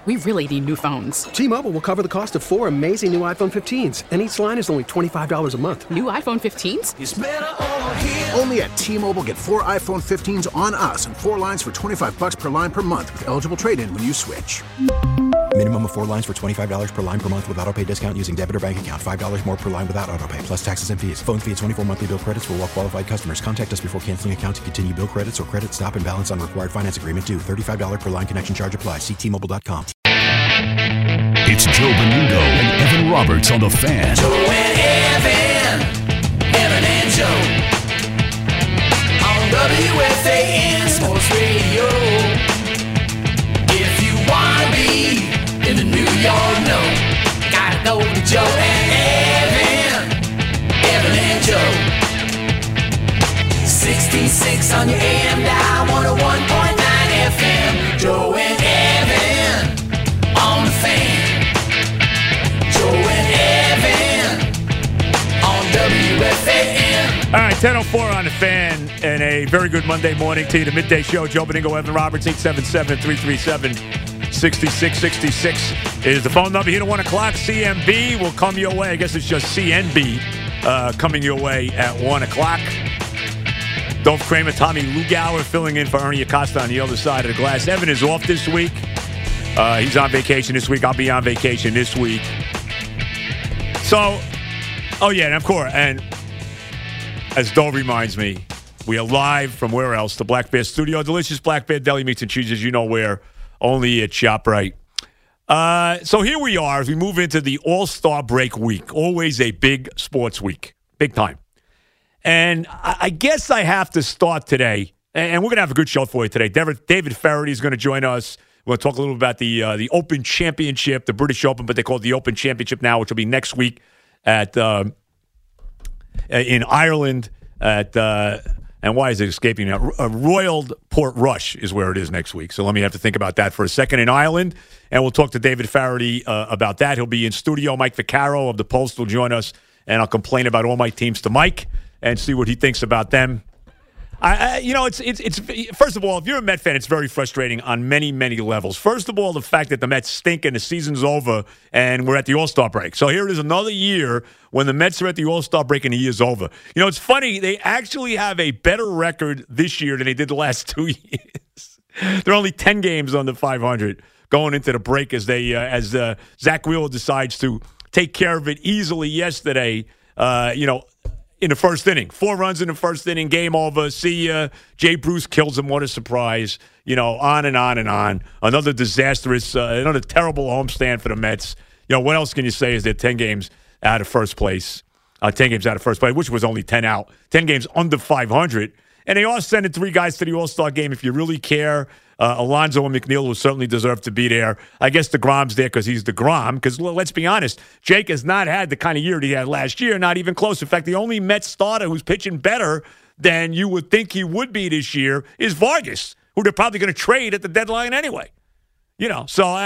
We really need new phones. T-Mobile will cover the cost of 4 amazing new iPhone 15s, and each line is only $25 a month. New iPhone 15s? It's better over here. Only at T-Mobile, get 4 iPhone 15s on us and 4 lines for $25 per line per month with eligible trade-in when you switch. Minimum of 4 lines for $25 per line per month with autopay discount using debit or bank account. $5 more per line without autopay, plus taxes and fees. Phone fee at 24 monthly bill credits for well-qualified customers. Contact us before canceling account to continue bill credits or credit stop and balance on required finance agreement due. $35 per line connection charge applies. See T-Mobile.com. It's Joe Beningo and Evan Roberts on The Fan. Joe and Evan and Joe. On WFAN Sports Radio. If you want to be in the New York know, gotta go to Joe and Evan and Joe. 66 on your AM dial, 101.9 FM. Joe and Evan on The Fan. Joe and Evan on WFAN. All right, 10:04 on The Fan, and a very good Monday morning to you. The midday show, Joe Beningo, Evan Roberts, 877-337-6666 is the phone number here to 1 o'clock. CMB will come your way. I guess it's just CNB coming your way at 1 o'clock. Dolph Kramer, Tommy Lugauer filling in for Ernie Acosta on the other side of the glass. Evan is off this week. He's on vacation this week. I'll be on vacation this week. So, oh yeah, and of course, and as Dole reminds me, we are live from where else? The Black Bear Studio. Delicious Black Bear Deli Meats and Cheeses, you know where, only at ShopRite. So here we are as we move into the All-Star break week. Always a big sports week. Big time. And I guess I have to start today, and we're going to have a good show for you today. David Ferrity is going to join us. We're going to talk a little about the Open Championship, the British Open, but they call it the Open Championship now, which will be next week at in Ireland at and why is it escaping now? Royal Portrush is where it is next week. So let me have to think about that for a second in Ireland, and we'll talk to David Ferrity about that. He'll be in studio. Mike Vaccaro of the Post will join us, and I'll complain about all my teams to Mike and see what he thinks about them. It's first of all, if you're a Met fan, it's very frustrating on many, many levels. First of all, the fact that the Mets stink and the season's over and we're at the All-Star break. So here it is another year when the Mets are at the All-Star break and the year's over. You know, it's funny. They actually have a better record this year than they did the last 2 years. They're only 10 games under 500 going into the break as Zach Wheeler decides to take care of it easily yesterday, in the first inning. 4 runs in the first inning, game over. See ya. Jay Bruce kills him. What a surprise. On and on and on. Another disastrous, another terrible homestand for the Mets. What else can you say is they're 10 games out of first place. 10 games out of first place, which was only 10 out. 10 games under 500. And they are sending 3 guys to the All-Star game if you really care. Alonso and McNeil will certainly deserve to be there. I guess DeGrom's there because he's DeGrom. Because let's be honest, Jake has not had the kind of year that he had last year, not even close. In fact, the only Mets starter who's pitching better than you would think he would be this year is Vargas, who they're probably going to trade at the deadline anyway. So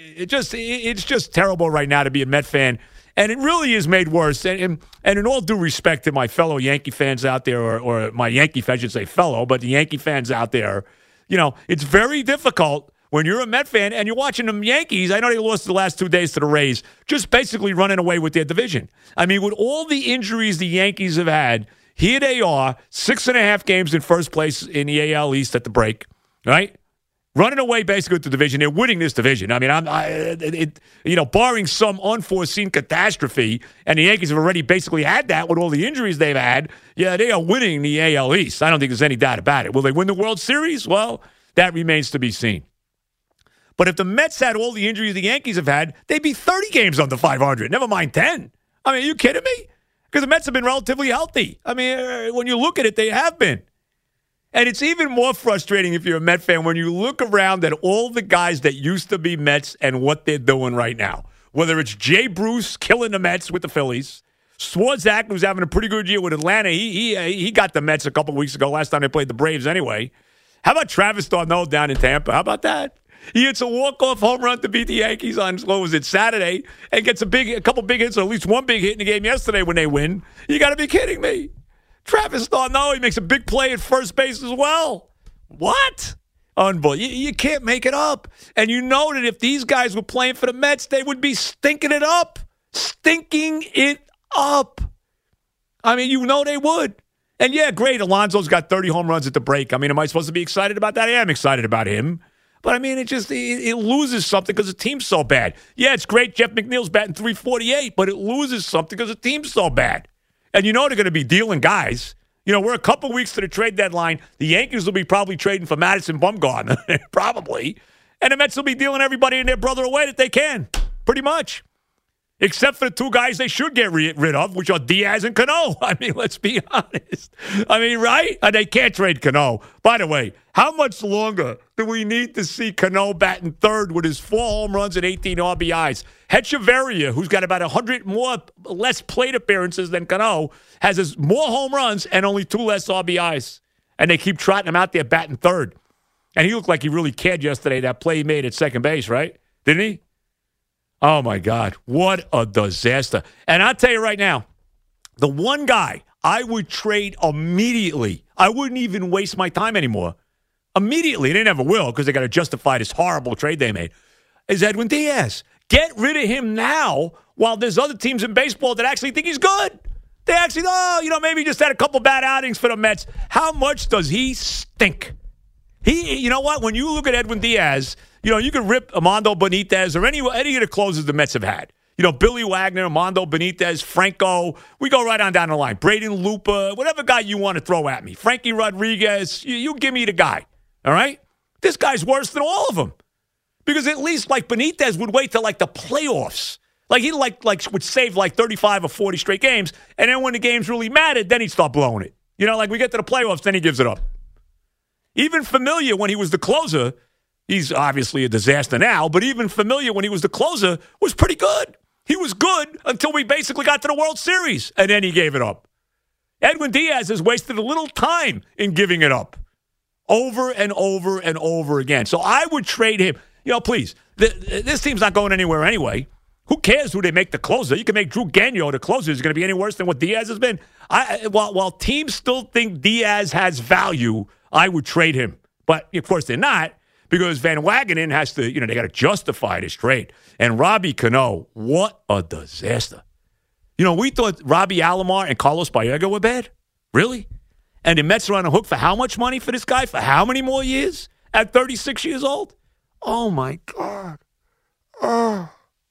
it's just terrible right now to be a Met fan. And it really is made worse. And in all due respect to my fellow Yankee fans out there, or my Yankee fans, I should say fellow, but the Yankee fans out there, it's very difficult when you're a Met fan and you're watching them Yankees. I know they lost the last 2 days to the Rays, just basically running away with their division. I mean, with all the injuries the Yankees have had, here they are, 6.5 games in first place in the AL East at the break, right? Running away basically with the division. They're winning this division. I mean, barring some unforeseen catastrophe, and the Yankees have already basically had that with all the injuries they've had, yeah, they are winning the AL East. I don't think there's any doubt about it. Will they win the World Series? Well, that remains to be seen. But if the Mets had all the injuries the Yankees have had, they'd be 30 games under 500, never mind 10. I mean, are you kidding me? Because the Mets have been relatively healthy. I mean, when you look at it, they have been. And it's even more frustrating if you're a Met fan when you look around at all the guys that used to be Mets and what they're doing right now. Whether it's Jay Bruce killing the Mets with the Phillies, Swarzak, who's having a pretty good year with Atlanta. He got the Mets a couple weeks ago, last time they played the Braves anyway. How about Travis d'Arnaud down in Tampa? How about that? He hits a walk-off home run to beat the Yankees on, Saturday, and gets a couple big hits, or at least one big hit in the game yesterday when they win. You got to be kidding me. Travis d'Arnaud, he makes a big play at first base as well. What? Unbelievable. You can't make it up. And you know that if these guys were playing for the Mets, they would be stinking it up. Stinking it up. I mean, you know they would. And yeah, great. Alonso's got 30 home runs at the break. I mean, am I supposed to be excited about that? I am excited about him. But I mean, it loses something because the team's so bad. Yeah, it's great. Jeff McNeil's batting .348, but it loses something because the team's so bad. And you know they're going to be dealing guys. You know, we're a couple weeks to the trade deadline. The Yankees will be probably trading for Madison Bumgarner, probably. And the Mets will be dealing everybody and their brother away that they can, pretty much. Except for the two guys they should get rid of, which are Diaz and Cano. I mean, let's be honest. I mean, right? And they can't trade Cano. By the way, how much longer do we need to see Cano batting third with his 4 home runs and 18 RBIs? Hechavarria, who's got about 100 less plate appearances than Cano, has more home runs and only 2 less RBIs. And they keep trotting him out there batting third. And he looked like he really cared yesterday, that play he made at second base, right? Didn't he? Oh, my God. What a disaster. And I'll tell you right now, the one guy I would trade immediately, I wouldn't even waste my time anymore, immediately, they never will because they got to justify this horrible trade they made, is Edwin Diaz. Get rid of him now while there's other teams in baseball that actually think he's good. They actually, maybe he just had a couple bad outings for the Mets. How much does he stink? You know what? When you look at Edwin Diaz, you can rip Armando Benitez or any of the closers the Mets have had. Billy Wagner, Armando Benitez, Franco. We go right on down the line. Braden Lupa, whatever guy you want to throw at me. Frankie Rodriguez, you give me the guy. All right? This guy's worse than all of them. Because at least, Benitez would wait till, the playoffs. He would save, 35 or 40 straight games. And then when the games really mattered, then he'd start blowing it. We get to the playoffs, then he gives it up. Even Familia, when he was the closer, he's obviously a disaster now, but even Familia, when he was the closer, was pretty good. He was good until we basically got to the World Series, and then he gave it up. Edwin Diaz has wasted a little time in giving it up over and over and over again. So I would trade him. Please, this team's not going anywhere anyway. Who cares who they make the closer? You can make Drew Gagnon the closer. Is going to be any worse than what Diaz has been? While teams still think Diaz has value, I would trade him. But, of course, they're not. Because Van Wagenen has to, they got to justify this trade. And Robbie Cano, what a disaster. We thought Robbie Alomar and Carlos Baerga were bad. Really? And the Mets are on the hook for how much money for this guy? For how many more years? At 36 years old? Oh, my God. Oh,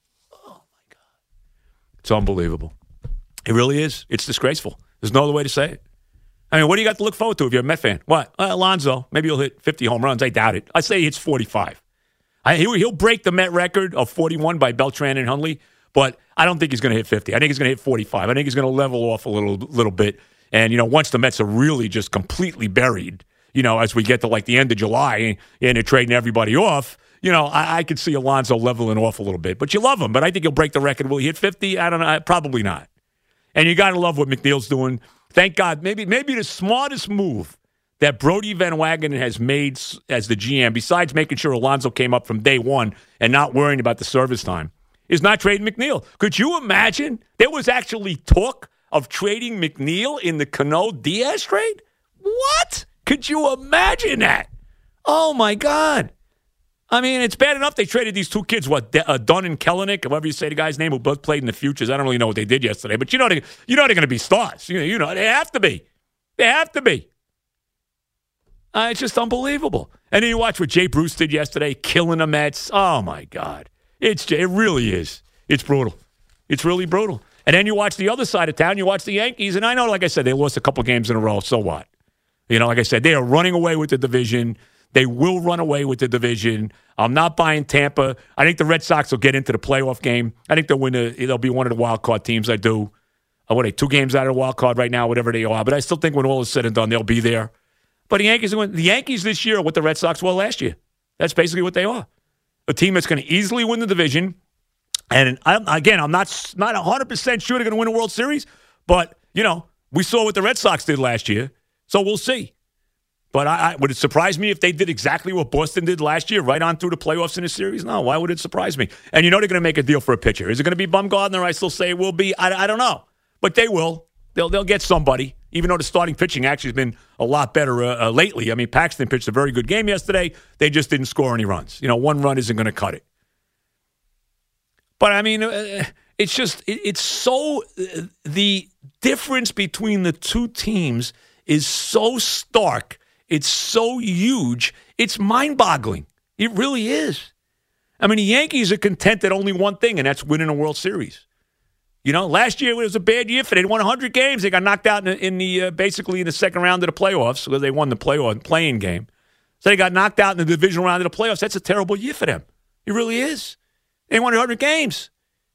my God. It's unbelievable. It really is. It's disgraceful. There's no other way to say it. I mean, what do you got to look forward to if you're a Met fan? What? Alonso, maybe he'll hit 50 home runs. I doubt it. I say he hits 45. He'll break the Met record of 41 by Beltran and Hundley, but I don't think he's going to hit 50. I think he's going to hit 45. I think he's going to level off a little bit. And, once the Mets are really just completely buried, as we get to the end of July and they're trading everybody off, I could see Alonso leveling off a little bit. But you love him. But I think he'll break the record. Will he hit 50? I don't know. Probably not. And you got to love what McNeil's doing. Thank God. Maybe the smartest move that Brody Van Wagenen has made as the GM, besides making sure Alonso came up from day one and not worrying about the service time, is not trading McNeil. Could you imagine? There was actually talk of trading McNeil in the Cano-Diaz trade? What? Could you imagine that? Oh, my God. I mean, it's bad enough they traded these two kids, Dunn and Kellenic, whoever you say the guy's name, who both played in the Futures. I don't really know what they did yesterday, but they're going to be stars. They have to be. They have to be. It's just unbelievable. And then you watch what Jay Bruce did yesterday, killing the Mets. Oh, my God. It really is. It's brutal. It's really brutal. And then you watch the other side of town. You watch the Yankees, and I know, like I said, they lost a couple games in a row. So what? Like I said, they are running away with the division. They will run away with the division. I'm not buying Tampa. I think the Red Sox will get into the playoff game. I think they'll win. They'll be one of the wild card teams. I do. What are they, 2 games out of the wild card right now, whatever they are. But I still think when all is said and done, they'll be there. But the Yankees this year are what the Red Sox were last year. That's basically what they are. A team that's going to easily win the division. And I'm not 100% sure they're going to win a World Series. But, we saw what the Red Sox did last year. So we'll see. But would it surprise me if they did exactly what Boston did last year, right on through the playoffs in a series? No, why would it surprise me? And they're going to make a deal for a pitcher. Is it going to be Bumgarner? I still say it will be. I don't know. But they will. They'll get somebody. even though the starting pitching actually has been a lot better lately. I mean, Paxton pitched a very good game yesterday. They just didn't score any runs. 1 run isn't going to cut it. But, I mean, it's just, it's so, the difference between the two teams is so stark. It's so huge. It's mind-boggling. It really is. I mean, the Yankees are content at only one thing, and that's winning a World Series. Last year it was a bad year for them. They won 100 games. They got knocked out basically in the second round of the playoffs because they won the playing game. So they got knocked out in the divisional round of the playoffs. That's a terrible year for them. It really is. They won 100 games.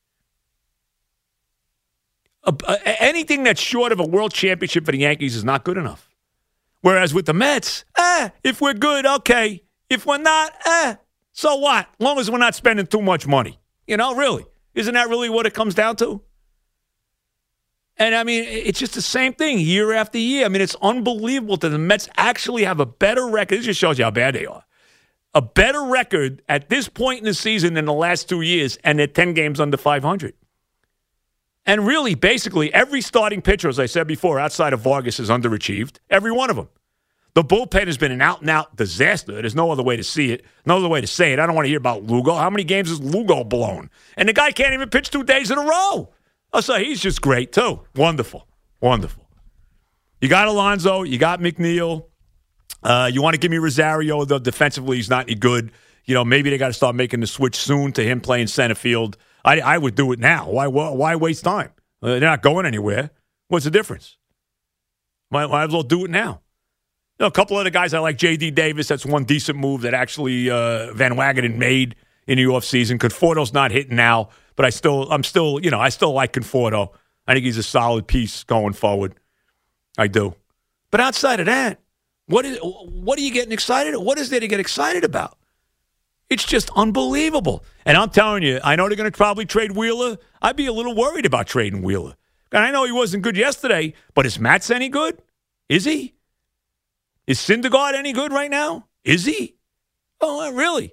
Anything that's short of a world championship for the Yankees is not good enough. Whereas with the Mets, if we're good, okay. If we're not, so what? As long as we're not spending too much money. Really. Isn't that really what it comes down to? And, I mean, it's just the same thing year after year. I mean, it's unbelievable that the Mets actually have a better record. This just shows you how bad they are. A better record at this point in the season than the last 2 years, and they're 10 games under 500. And really, basically, every starting pitcher, as I said before, outside of Vargas is underachieved. Every one of them. The bullpen has been an out-and-out disaster. There's no other way to see it, no other way to say it. I don't want to hear about Lugo. How many games has Lugo blown? And the guy can't even pitch 2 days in a row. Oh, so he's just great, too. Wonderful. Wonderful. You got Alonso. You got McNeil. You want to give me Rosario, though defensively he's not any good. Maybe they got to start making the switch soon to him playing center field. I would do it now. Why waste time? They're not going anywhere. What's the difference? Might as well do it now. A couple other guys I like, J.D. Davis. That's one decent move that actually Van Wagenen made in the offseason. Conforto's not hitting now, but I still like Conforto. I think he's a solid piece going forward. I do. But outside of that, what are you getting excited? What is there to get excited about? It's just unbelievable. And I'm telling you, I know they're going to probably trade Wheeler. I'd be a little worried about trading Wheeler. And I know he wasn't good yesterday, but is Matz any good? Is he? Is Syndergaard any good right now? Is he? Oh, really?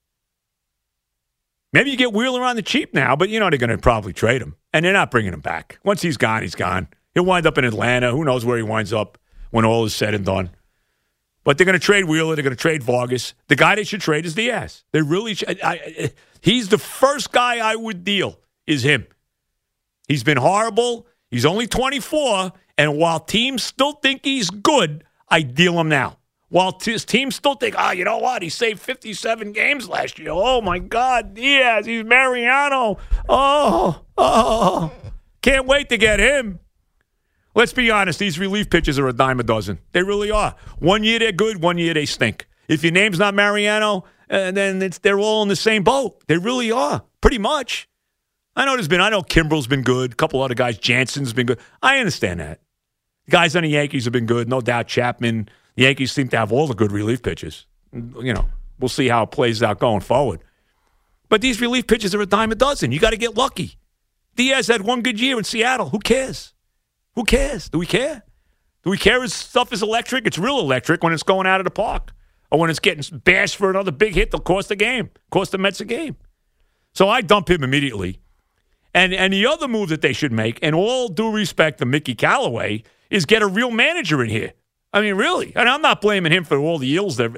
Maybe you get Wheeler on the cheap now, but they're going to probably trade him. And they're not bringing him back. Once he's gone, he's gone. He'll wind up in Atlanta. Who knows where he winds up when all is said and done. But they're going to trade Wheeler. They're going to trade Vargas. The guy they should trade is Diaz. They really should. He's the first guy I would deal is him. He's been horrible. He's only 24. And while teams still think he's good, I deal him now. While his team still think, you know what? He saved 57 games last year. Oh, my God. Diaz, he's Mariano. Oh. Can't wait to get him. Let's be honest. These relief pitchers are a dime a dozen. They really are. 1 year they're good. 1 year they stink. If your name's not Mariano, then they're all in the same boat. They really are. Pretty much. I know Kimbrel's been good. A couple other guys. Jansen's been good. I understand that. Guys on the Yankees have been good. No doubt Chapman. The Yankees seem to have all the good relief pitchers. We'll see how it plays out going forward. But these relief pitchers are a dime a dozen. You got to get lucky. Diaz had one good year in Seattle. Who cares? Who cares? Do we care? Do we care if stuff is electric? It's real electric when it's going out of the park. Or when it's getting bashed for another big hit that'll cost the Mets a game. So I dump him immediately. And the other move that they should make, and all due respect to Mickey Callaway, is get a real manager in here. I mean, really. And I'm not blaming him for all the ills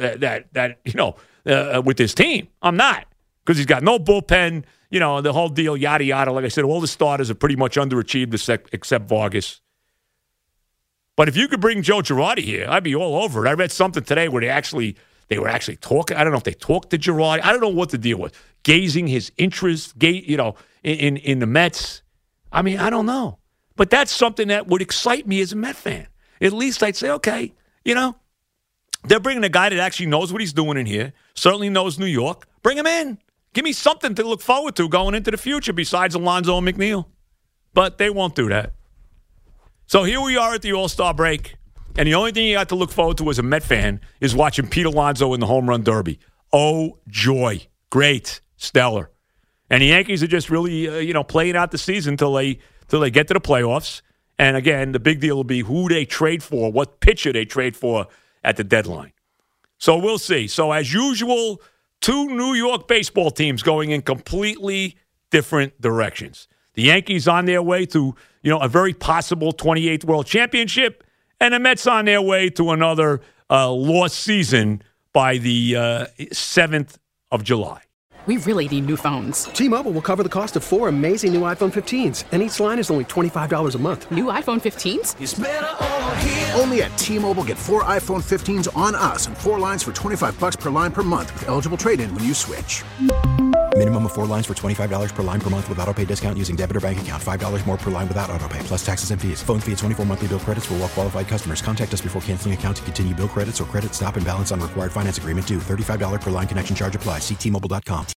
that with his team. I'm not. Because he's got no bullpen, the whole deal, yada, yada. Like I said, all the starters are pretty much underachieved except Vargas. But if you could bring Joe Girardi here, I'd be all over it. I read something today where they were actually talking. I don't know if they talked to Girardi. I don't know what the deal was. Gauging his interest, in the Mets. I mean, I don't know. But that's something that would excite me as a Met fan. At least I'd say, okay, they're bringing a guy that actually knows what he's doing in here, certainly knows New York. Bring him in. Give me something to look forward to going into the future besides Alonso and McNeil. But they won't do that. So here we are at the All-Star break, and the only thing you got to look forward to as a Met fan is watching Pete Alonso in the home run derby. Oh, joy. Great. Stellar. And the Yankees are just really, playing out the season till they get to the playoffs. And again, the big deal will be who they trade for, what pitcher they trade for at the deadline. So we'll see. So as usual, two New York baseball teams going in completely different directions. The Yankees on their way to, a very possible 28th World Championship, And the Mets on their way to another lost season by the 7th of July. We really need new phones. T-Mobile will cover the cost of 4 amazing new iPhone 15s, and each line is only $25 a month. New iPhone 15s? It's better over here. Only at T-Mobile, get 4 iPhone 15s on us and 4 lines for $25 per line per month with eligible trade-in when you switch. Minimum of 4 lines for $25 per line per month with autopay discount using debit or bank account. $5 more per line without autopay, plus taxes and fees. Phone fee at 24 monthly bill credits for well-qualified customers. Contact us before canceling account to continue bill credits or credit stop and balance on required finance agreement due. $35 per line connection charge applies. See T-Mobile.com.